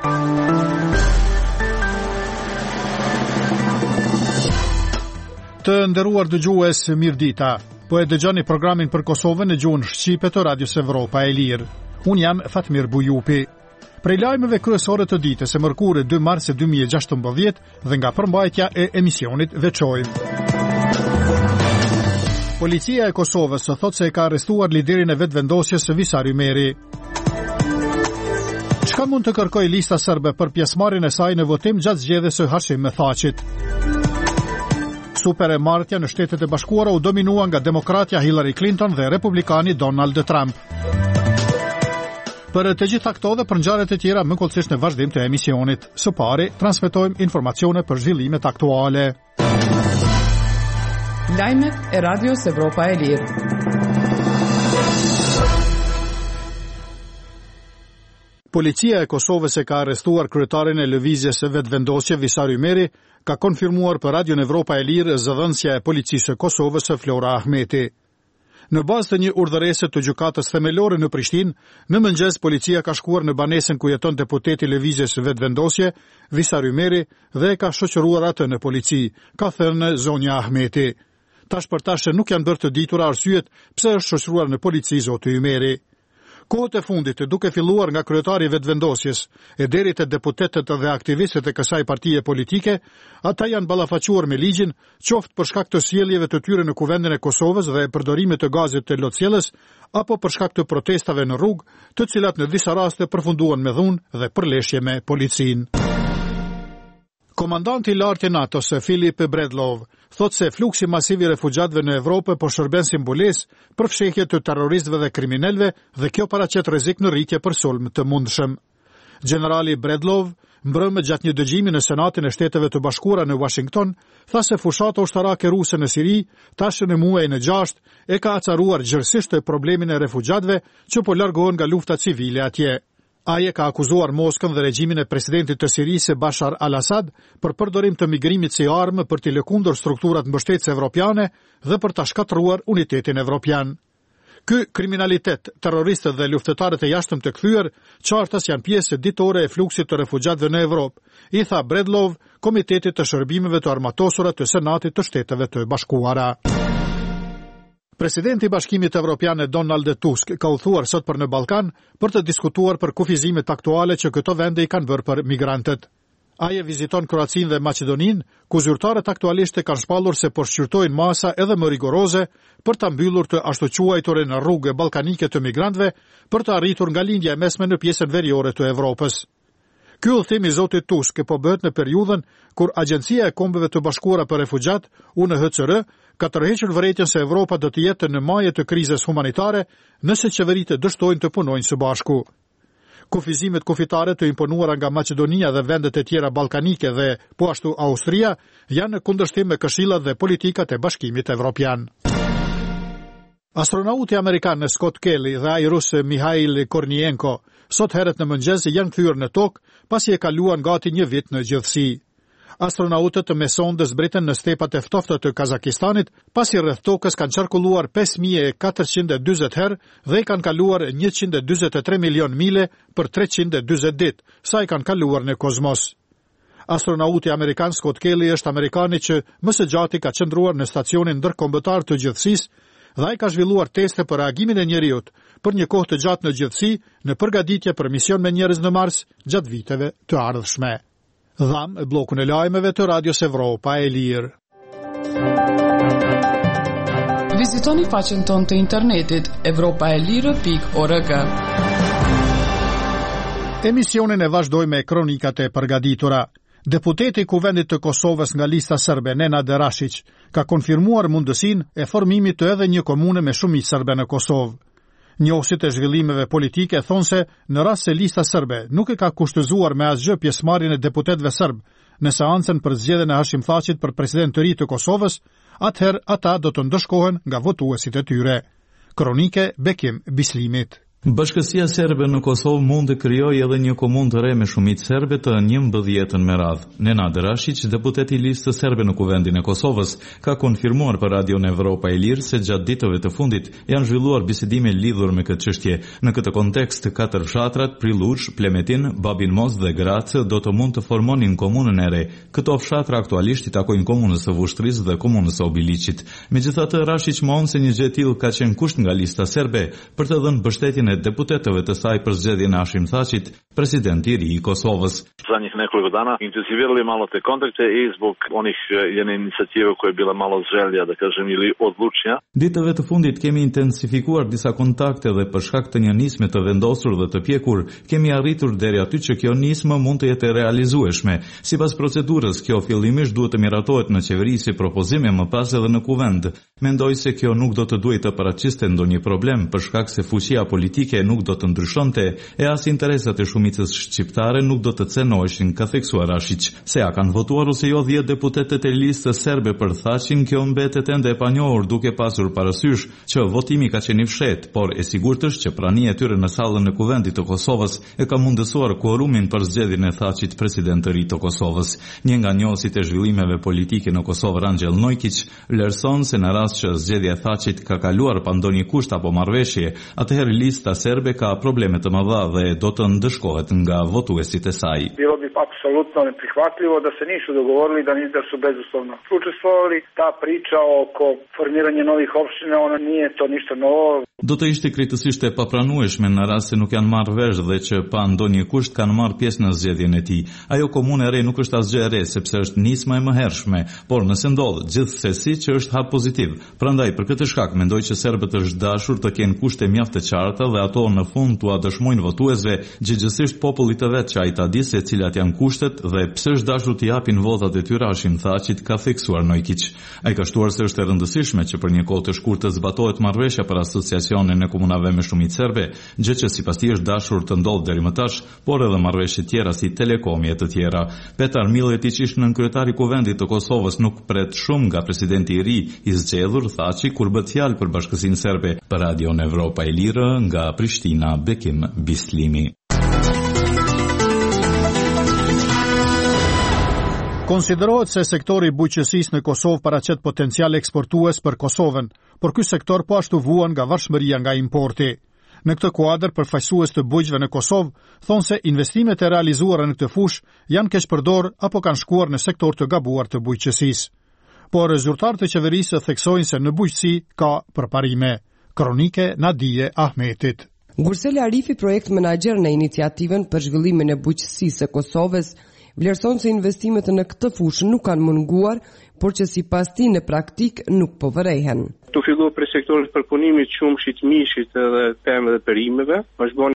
Të nderuar dëgjues, mirëdita. Po e dëgjoni programin për Kosovën në gjuhën shqipe të Radios Evropa e Lirë. Unë jam Fatmir Bujupi. Prej lajmeve kryesore të ditës së mërkurë 2 mars 2016 dhe nga përmbajtja e emisionit veçojmë. Policia e Kosovës thot se e ka arrestuar liderin e vetëvendosjes Visar Ymeri. Çka mund të kërkoj lista serbe për pjesëmarrjen e saj në votim gjatë zgjedhjes së Hashim Methaçit? Supermarketja në Shtetet e Bashkuara u dominua nga demokratja Hillary Clinton dhe republikani Donald Trump. Për të gjitha këto dhe për ngjarjet e tjera më kollësisht në vazhdim të emisionit. Së pari, transmetojmë informacione për zhvillimet aktuale. Lajmet e Radios Evropa e Lirë. Policia e Kosovës e ka arrestuar kryetarin e lëvizjes së vetëvendosje Visar Ymeri, ka konfirmuar për Radion Evropa e Lirë zëdhënësja e policisë së Kosovës Flora Ahmeti. Në bazë të një urdhërese të gjykatës themelore në Prishtinë, në mëngjes policia ka shkuar në banesën ku jeton deputeti i lëvizjes së vetëvendosje Visar Ymeri dhe e ka shoqëruar atë në polici, ka thënë zonja Ahmeti. Tash për tash nuk janë bërë të ditura arsyet pse është shoqëruar në polici zoti Ymeri. Kohët e fundit, duke filluar nga kryetari i vetëvendosjes e deri te deputetët dhe aktivistët e kësaj partie politike, ata janë ballafaquar me ligjin, qoftë për shkak të sjelljeve të tyre në Kuvendin e Kosovës dhe përdorimit të gazit të lotësjellës, apo për shkak të protestave në rrugë, të cilat në disa raste përfunduan me dhunë dhe përleshje me policinë. Komandanti i lartë i NATO-s Filip Bredlov thot se fluksi masiv i refugjatëve në Evropë po shërben si mbulesë për fshehje të terroristëve dhe kriminalëve dhe kjo paraqet rrezik në rritje për sulm të mundshëm. Generali Bredlov, mbrëmë gjatë një dëgjimi në Senatin e Shteteve të Bashkuara në Washington, tha se fushata ushtarake ruse në Siri, tash në muajin e 6, e ka acaruar gjërësisht problemin e refugjatëve që po largohen nga lufta civile atje. Ai ka akuzuar Moskën dhe regjimin e presidentit të Sirisë Bashar al-Assad për përdorim të migrimit si armë për të lëkundur strukturat mbështetëse evropiane dhe për ta shkatëruar unitetin evropian. Ky kriminalitet, terroristët dhe luftëtarët e jashtëm të kthyer, qartas janë pjesë ditore e fluksit të refugjatëve në Evropë, i tha Bredlov, Komitetit të Shërbimeve të Armatosura të Senatit të Shteteve të Bashkuara. Presidenti i Bashkimit Evropian Donald Tusk ka udhëtuar sot për në Ballkan për të diskutuar për kufizimet aktuale që këto vende i kanë bërë për migrantët. Ai e viziton Kroacinë dhe Maqedoninë, ku zyrtarët aktualisht e kanë shpallur se po shqyrtojnë masa edhe më rigoroze për ta mbyllur të ashtu quajturin rrugë ballkanike të migrantëve për të arritur ngalindja e mesme në pjesën veriore të Evropës. Ky udhëtim i zotit Tusk po bëhet në periudhën kur Agjencia e Kombeve të Bashkuara për Refugjat, UNHCR, ka tërhequr vërejtjen se Evropa do të jetë në maje të krizës humanitare nëse qeveritë dështojnë të punojnë së bashku. Kufizimet kufitare të imponuara nga Maqedonia dhe vendet e tjera ballkanike dhe po ashtu Austria janë në kundërshtim me këshillat dhe politikat e Bashkimit Evropian. Astronauti amerikan Scott Kelly dhe ai rus Mikhail Kornienko sot herët në mëngjes janë kthyer në tokë pasi e kaluan gati një vit në gjithësi. Astronautët me sondës zbritën në stepat e ftofta të Kazakistanit, pasi rreth tokës kanë qarkulluar 5440 herë dhe kanë kaluar 143 milion mile për 340 ditë, sa i kanë kaluar në kozmos. Astronauti amerikan Scott Kelly është amerikani që më së gjati ka qëndruar në stacionin ndërkombëtar të gjithësisë dhe ai ka zhvilluar teste për reagimin e njerëzit për një kohë të gjatë në gjithësi në përgatitje për mision me njerëz në Mars gjatë viteve të ardhshme. Dham blokun e lajmeve të Radios Evropa e Lirë. Vizitoni faqen tonë të internetit evropaelire.org. Emisionin e vazhdoj me kronikat e përgatitura. Deputeti i Kuvendit të Kosovës nga lista serbe Nenad Rashić ka konfirmuar mundësinë e formimit të edhe një komune me shumicë serbe në Kosovë. Njohësit e zhvillimeve politike thonë se në rast se lista serbe nuk e ka kushtëzuar me asgjë pjesëmarrjen e deputetëve serb në seancën për zgjedhjen e Hashim Thaçit për president të ri të Kosovës, atëherë ata do të ndëshkohen nga votuesit e tyre. Kronike Bekim Bislimit. Bashkësia serbe në Kosovë mund të krijojë edhe një komunë të re me shumicë serbe të 11 me radhë. Nenad Rashić, deputeti i listës serbe në Kuvendin e Kosovës, ka konfirmuar për Radion Evropa e Lirë se gjatë ditëve të fundit janë zhvilluar bisedime lidhur me këtë çështje. Në këtë kontekst, 4 fshatrat, Prilush, Plemetin, Babin Mos dhe Gracë do të mund të formonin komunën e re. Këto fshatra aktualisht i takojnë komunës së Vushtrisë dhe komunës së Obiliqit. Megjithatë, Rashić mohon se një gjë e tillë ka qenë kusht nga lista serbe për të dhënë mbështetjen e deputetëve të saj për zgjedhjen e Hashim Thaçit, presidenti i ri i Kosovës. Zadnjih nekoliko dana intenzivirali malo te kontakte i zbog onih jedne inicijative koja je bila malo želja, da kažem, ili odlučnja. Ditëve të fundit kemi intensifikuar disa kontakte dhe për shkak të një nisme të vendosur dhe të pjekur, kemi arritur deri aty që kjo nismë mund të jetë realizueshme. Sipas procedurës, kjo fillimisht duhet të miratohet në qeveri si propozim e më pas edhe në kuvend. Mendoj se kjo nuk do të duhet të paraqiste ndonjë problem për shkak se fuqia politike nuk do të ndryshonte e as interesat e shumicës shqiptare nuk do të cenoheshin, ka theksuar Rashić. Se ja kanë votuar ose jo 10 deputetët e listës serbe për Thaçin, kjo mbetet ende e panjohur duke pasur parasysh që votimi ka qenë i fshehtë, por e sigurt është që prania e tyre në sallën e Kuvendit të Kosovës e ka mundësuar quorumin për zgjedhjen e Thaçit president të ri të Kosovës. Një nga njohësit e zhvillimeve politike në Kosovë, Rangel Nojkić, vlerëson se në rast që zgjedhja e Thaçit ka kaluar pa ndonjë kusht apo marrëveshje, atëherë lista serbe ka probleme të mëdha dhe do të ndëshkohet nga votuesit e saj. Bilo bi apsolutno neprihvatljivo da se nisu dogovorili, da su bezuslovno učestvovali. Ta priča oko formiranja novih opština, ona nije to ništa novo. Do të ishte krejtësisht e papranueshme në rast se nuk janë marrë vesh dhe që pa ndonjë kusht kanë marrë pjesë në zgjedhjen e tij. Ajo komunë e re nuk është asgjë e re sepse është nisma e mëhershme, por nëse ndodh gjithsesi që është hap pozitiv. Prandaj për këtë shkak mendoj që serbët është dashur të kenë kushte mjaft të qarta dhe ato në fund tua dëshmojnë votuesve gjithsesi popullit të vet që ai ta di se cilat janë kushtet dhe pse është dashur të japin votat e tyre Hashim Thaçit, ka theksuar Nojkić. Ai ka shtuar se është e rëndësishme që për një kohë të shkurtër zbatohet marrëveshja për asociacionin e komunave me shumicë serbe, gjë që sipas tij është dashur të ndodhë deri më tash, por edhe marrëveshje tjera si Telekomi e të tjera. Petar Milletić, ish nënkryetari i Kuvendit të Kosovës, nuk pret shumë nga presidenti i ri i zgjedhur Thaçi kur bëhet fjalë për bashkësinë serbe. Për Radion Evropa e Lirë nga Prishtina, Bekim Bislimi. Konsiderohet se sektori i bujqësisë në Kosovë paraqet potencial eksportues për Kosovën, por ky sektor po ashtu vuan nga varfshmëria nga importi. Në këtë kuadër, përfaqësues të bujqëve në Kosovë thonë se investimet e realizuara në këtë fushë janë keqpërdor apo kanë shkuar në sektor të gabuar të bujqësisë. Por rezultatet e qeverisë theksojnë se në bujqësi ka përparime. Kronike Nadije Ahmetit. Gursel Arifi, projekt menaxher në iniciativën për zhvillimin e bujqësisë së Kosovës, vlerëson se investimet në këtë fushë nuk kanë munguar, por që sipas tij në praktik nuk po vërehen. Tu filluar për sektorin e përpunimit, qumshit, mishit dhe pemëve dhe perimeve, është